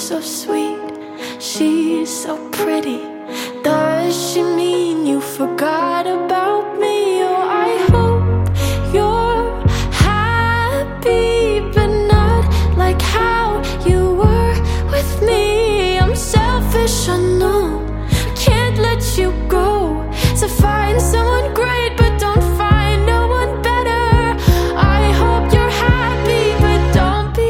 so sweet, she's so pretty. Does she mean you forgot about me? Oh, I hope you're happy, but not like how you were with me. I'm selfish, I know, I can't let you go. So find someone great, but don't find no one better. I hope you're happy, but don't be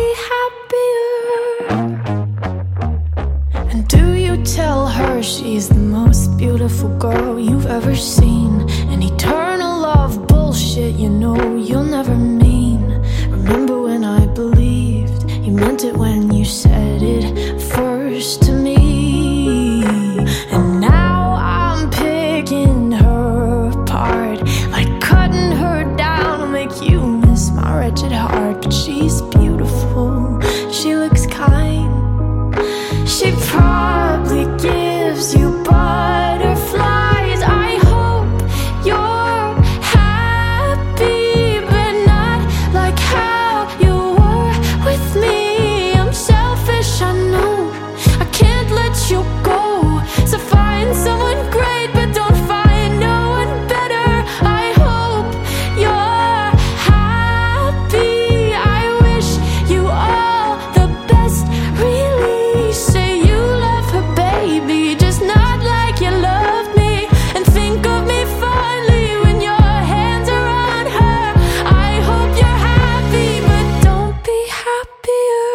happier. And do you tell her she's the most beautiful girl you've ever seen? An eternal love bullshit, you know you'll never mean. Remember when I believed you meant it when you said it first to me? And now I'm picking her apart, like cutting her down to make you miss my wretched heart. But she's beautiful, she looks kind, she probably gives you butterflies. I hope you're happy, but not like how you were with me. I'm selfish, I know, I can't let you go. So find someone great, but don't find no one better. I hope you're happy. I wish you all the best, really. Say you love her, baby, just not like you loved me. And think of me fondly when your hands are on her. I hope you're happy, but don't be happier.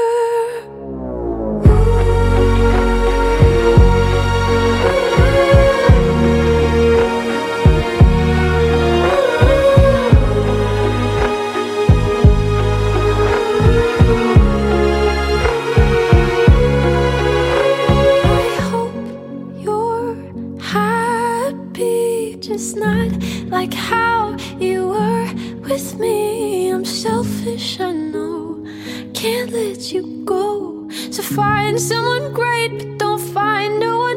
I hope you're happy, just not like how you were with me. I'm selfish, I know, can't let you go. So find someone great, but don't find no one